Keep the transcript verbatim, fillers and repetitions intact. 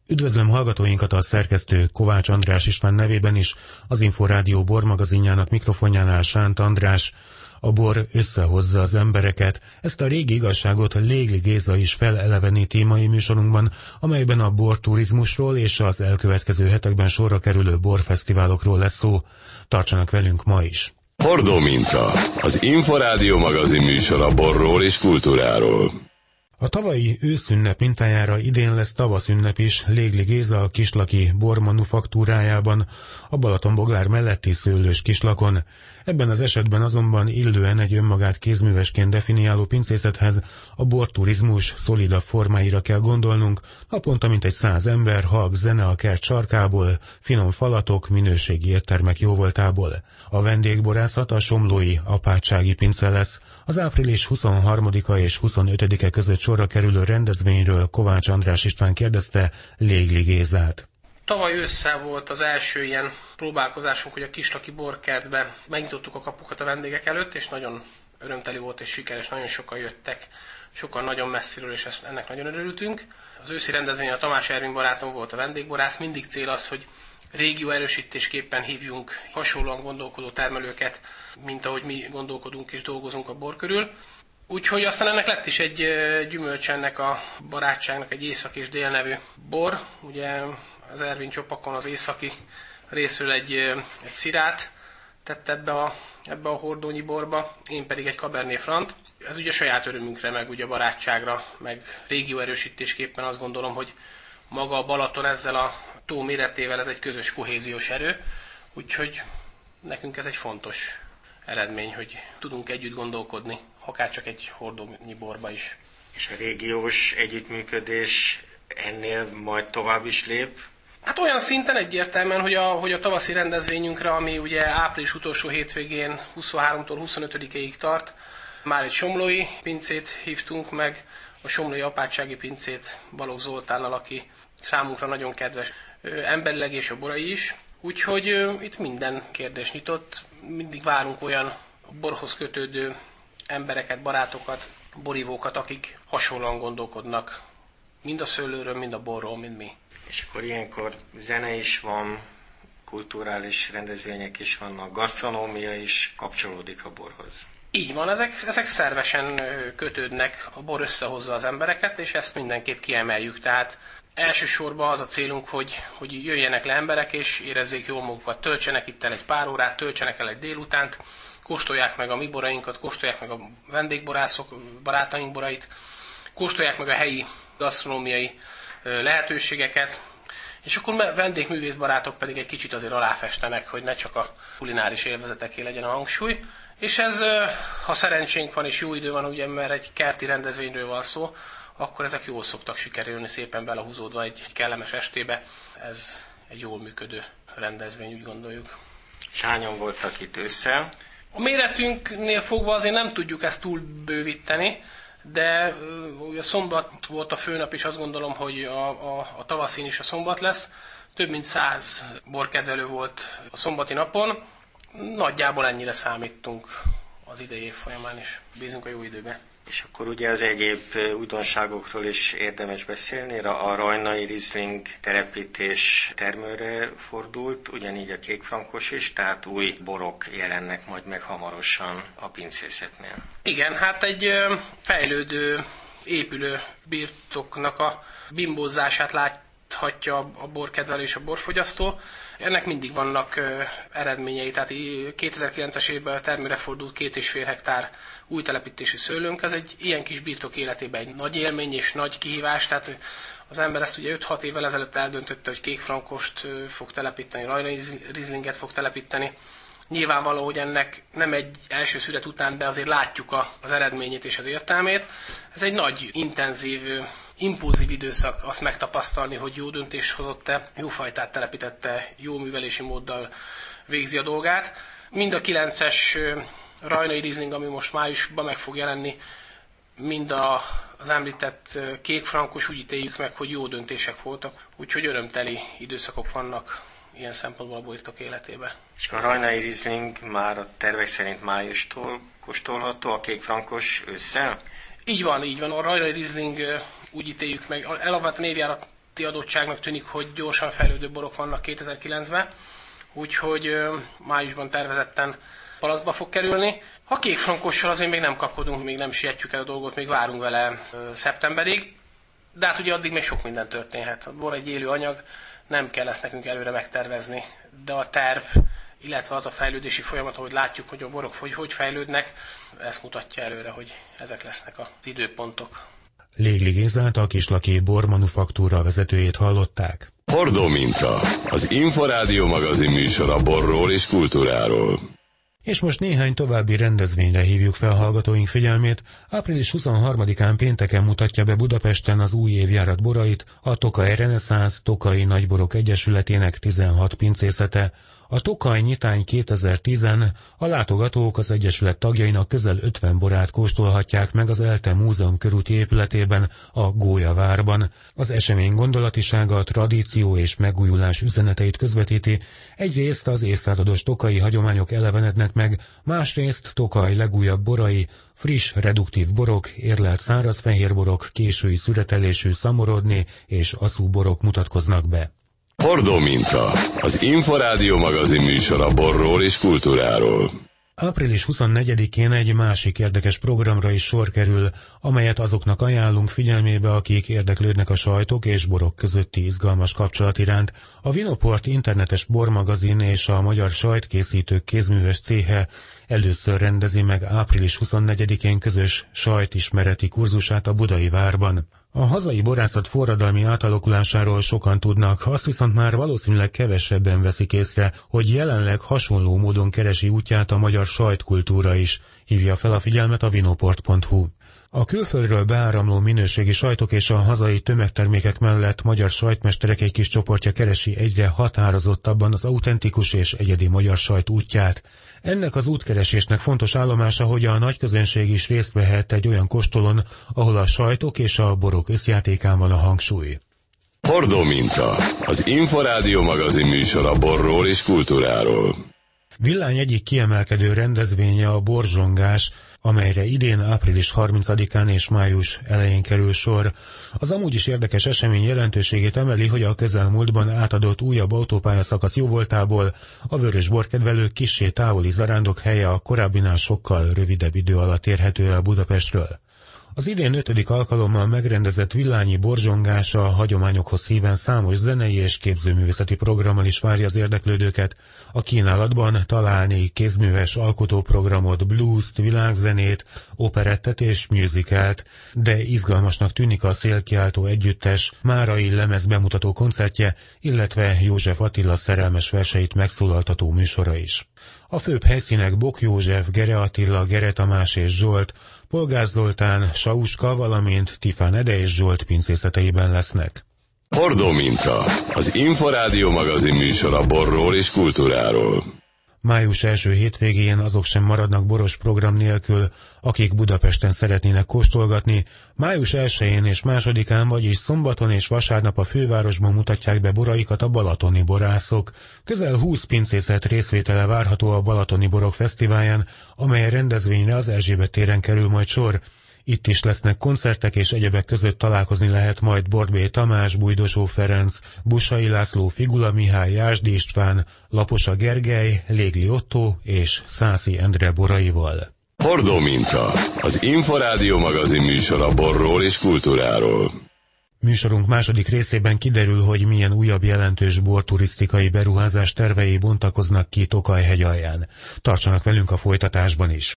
Üdvözlöm hallgatóinkat, a szerkesztő Kovács András István nevében is, az Inforádió bormagazinjának mikrofonjánál Sánt András. A bor összehozza az embereket. Ezt a régi igazságot Légli Géza is feleleveníti mai műsorunkban, amelyben a borturizmusról és az elkövetkező hetekben sorra kerülő borfesztiválokról lesz szó. Tartsanak velünk ma is! Hordó minta, az Inforádió magazin műsor a borról és kultúráról. A tavalyi őszünnep mintájára idén lesz tavaszünnep is Légli Géza kislaki bormanufaktúrájában, a Balatonboglár melletti Szőlős kislakon. Ebben az esetben azonban illően egy önmagát kézművesként definiáló pincészethez, a borturizmus szolidabb formáira kell gondolnunk, naponta mintegy száz ember, halk zene a kert sarkából, finom falatok, minőségi éttermek jóvoltából. A vendégborászat a somlói apátsági pince lesz. Az április huszonharmadika és huszonötödike között sorra kerülő rendezvényről Kovács András István kérdezte Légli Gézát. Tavaly ősszel volt az első ilyen próbálkozásunk, hogy a kislaki borkertbe megnyitottuk a kapukat a vendégek előtt, és nagyon örömteli volt és sikeres, nagyon sokan jöttek, sokan nagyon messziről, és ezt, ennek nagyon örültünk. Az őszi rendezvényen a Tamás Ervin barátom volt a vendégborász, mindig cél az, hogy régió erősítésképpen hívjunk hasonlóan gondolkodó termelőket, mint ahogy mi gondolkodunk és dolgozunk a bor körül. Úgyhogy aztán ennek lett is egy gyümölcs ennek a barátságnak, egy észak és dél nevű bor. Ugye az Ervin csopakon az északi részről egy, egy szirát tett ebbe a, ebbe a hordónyi borba, én pedig egy Cabernet Franc. Ez ugye saját örömünkre, meg ugye barátságra, meg régió erősítésképpen azt gondolom, hogy maga a Balaton ezzel a tó méretével ez egy közös kohéziós erő, úgyhogy nekünk ez egy fontos eredmény, hogy tudunk együtt gondolkodni, akár csak egy hordónyi borba is. És a régiós együttműködés ennél majd tovább is lép? Hát olyan szinten egyértelműen, hogy a, hogy a tavaszi rendezvényünkre, ami ugye április utolsó hétvégén huszonháromtól huszonötödikéig tart, már egy somlói pincét hívtunk meg, a somlói apátsági pincét Balogh Zoltánnal, aki számunkra nagyon kedves emberileg és a borai is. Úgyhogy itt minden kérdés nyitott, mindig várunk olyan borhoz kötődő embereket, barátokat, borívókat, akik hasonlóan gondolkodnak, mind a szőlőről, mind a borról, mind mi. És akkor ilyenkor zene is van, kulturális rendezvények is vannak, gasztronómia is kapcsolódik a borhoz. Így van, ezek, ezek szervesen kötődnek, a bor összehozza az embereket, és ezt mindenképp kiemeljük. Tehát elsősorban az a célunk, hogy, hogy jöjjenek le emberek, és érezzék jól magukat, töltsenek itt el egy pár órát, töltsenek el egy délutánt, kóstolják meg a mi borainkat, kóstolják meg a vendégborászok, barátaink borait, kóstolják meg a helyi gasztronómiai lehetőségeket, és akkor vendégművész barátok pedig egy kicsit azért aláfestenek, hogy ne csak a kulináris élvezeteké legyen a hangsúly. És ez, ha szerencsénk van és jó idő van, ugye, mert egy kerti rendezvényről van szó, akkor ezek jól szoktak sikerülni, szépen belehúzódva egy kellemes estébe. Ez egy jól működő rendezvény, úgy gondoljuk. És hányan voltak itt ősszel? A méretünknél fogva azért nem tudjuk ezt túl bővíteni, de ugye szombat volt a főnap, és azt gondolom, hogy a, a, a tavaszin is a szombat lesz. Több mint száz borkedvelő volt a szombati napon. Nagyjából ennyire számítunk az idei év folyamán is. Bízunk a jó időben. És akkor ugye az egyéb újdonságokról is érdemes beszélni. A rajnai Riesling telepítés termőre fordult, ugyanígy a kékfrankos is, tehát új borok jelennek majd meg hamarosan a pincészetnél. Igen, hát egy fejlődő, épülő birtoknak a bimbózását láthatja a borkedvelő és a borfogyasztó. Ennek mindig vannak uh, eredményei, tehát kétezer-kilences évben termőre fordult két és fél hektár új telepítési szőlőnk. Ez egy ilyen kis birtok életében egy nagy élmény és nagy kihívás, tehát az ember ezt ugye öt-hat évvel ezelőtt eldöntötte, hogy kékfrankost uh, fog telepíteni, rajnai Rieslinget fog telepíteni. Nyilvánvaló, hogy ennek nem egy első szület után, de azért látjuk a, az eredményét és az értelmét. Ez egy nagy, intenzív, impulzív időszak azt megtapasztalni, hogy jó döntés hozott-e, jó fajtát telepítette, jó művelési móddal végzi a dolgát. Mind a kilences rajnai Riesling, ami most májusban meg fog jelenni, mind a, az említett kékfrankos, úgy ítéljük meg, hogy jó döntések voltak. Úgyhogy örömteli időszakok vannak ilyen szempontból a birtok életében. És a rajnai Riesling már a tervek szerint májustól kóstolható, a kékfrankos ősszel? Így van, így van. A rajnai Riesling úgy ítéljük meg, elapvetően évjárat közötti adottságnak tűnik, hogy gyorsan fejlődő borok vannak kétezer-kilencben, úgyhogy májusban tervezetten palaszba fog kerülni. Ha kékfrankossal azért még nem kapkodunk, még nem sietjük el a dolgot, még várunk vele szeptemberig, de hát ugye addig még sok minden történhet. A bor egy élő anyag, nem kell ezt nekünk előre megtervezni, de a terv, illetve az a fejlődési folyamat, ahogy látjuk, hogy a borok hogy, hogy fejlődnek, ezt mutatja előre, hogy ezek lesznek az időpontok. Légli Gézát, a Kislaki Bormanufaktúra vezetőjét hallották. Hordó minta, az Inforádió magazin műsor a borról és kultúráról. És most néhány további rendezvényre hívjuk fel hallgatóink figyelmét. április huszonharmadikán pénteken mutatja be Budapesten az új évjárat borait a Tokaj Reneszánsz Tokaji Nagyborok Egyesületének tizenhat pincészete. A Tokaj Nyitány kétezer-tíz a látogatók az egyesület tagjainak közel ötven borát kóstolhatják meg az ELTE Múzeum körúti épületében, a Gólyavárban. Az esemény gondolatisága, tradíció és megújulás üzeneteit közvetíti. Egyrészt az évszázados tokaji hagyományok elevenednek meg, másrészt Tokaj legújabb borai, friss, reduktív borok, érlelt szárazfehérborok, késői szüretelésű szamorodni és aszú borok mutatkoznak be. Hordó minta, az Inforádió magazin műsor a borról és kultúráról. április huszonnegyedikén egy másik érdekes programra is sor kerül, amelyet azoknak ajánlunk figyelmébe, akik érdeklődnek a sajtok és borok közötti izgalmas kapcsolat iránt. A Vinoport internetes bormagazin és a Magyar Sajtkészítők Kézműves Céhe először rendezi meg április huszonnegyedikén közös sajtismereti kurzusát a Budai Várban. A hazai borászat forradalmi átalakulásáról sokan tudnak, azt viszont már valószínűleg kevesebben veszik észre, hogy jelenleg hasonló módon keresi útját a magyar sajtkultúra is, hívja fel a figyelmet a vinoport pont hu. A külföldről beáramló minőségi sajtok és a hazai tömegtermékek mellett magyar sajtmesterek egy kis csoportja keresi egyre határozottabban az autentikus és egyedi magyar sajt útját. Ennek az útkeresésnek fontos állomása, hogy a nagyközönség is részt vehet egy olyan kóstolón, ahol a sajtok és a borok összjátékán van a hangsúly. Hordó minta, az Inforádió magazin műsor a borról és kultúráról. Villány egyik kiemelkedő rendezvénye a borzsongás, amelyre idén április harmincadikán és május elején kerül sor. Az amúgy is érdekes esemény jelentőségét emeli, hogy a közelmúltban átadott újabb autópályaszakasz jóvoltából a vörös borkedvelők kissé távoli zarándok helye a korábbinál sokkal rövidebb idő alatt érhető el Budapestről. Az idén ötödik alkalommal megrendezett villányi borzsongás a hagyományokhoz híven számos zenei és képzőművészeti programmal is várja az érdeklődőket. A kínálatban találni kézműves alkotóprogramot, bluest, világzenét, operettet és musicalt, de izgalmasnak tűnik a szélkiáltó együttes márai lemez bemutató koncertje, illetve József Attila szerelmes verseit megszólaltató műsora is. A főbb helyszínek Bok József, Gere Attila, Gere Tamás és Zsolt, Polgár Zoltán, Sauska, valamint Tifán Ede és Zsolt pincészeteiben lesznek. Hordó minta, az Inforádió magazin műsor a borról és kultúráról. Május első hétvégén azok sem maradnak boros program nélkül, akik Budapesten szeretnének kóstolgatni. Május elsején és másodikán, vagyis szombaton és vasárnap a fővárosban mutatják be boraikat a balatoni borászok. Közel húsz pincészet részvétele várható a Balatoni Borok Fesztiválján, amely rendezvényre az Erzsébet téren kerül majd sor. Itt is lesznek koncertek, és egyebek között találkozni lehet majd Bordbély Tamás, Bújdosó Ferenc, Bussai László, Figula Mihály, Jásdi István, Laposa Gergely, Légli Otto és Szászi Endre boraival. Hordó minta, az Inforádió magazin műsor a borról és kultúráról. Műsorunk második részében kiderül, hogy milyen újabb jelentős borturisztikai beruházás tervei bontakoznak ki Tokaj hegyalján. Tartsanak velünk a folytatásban is!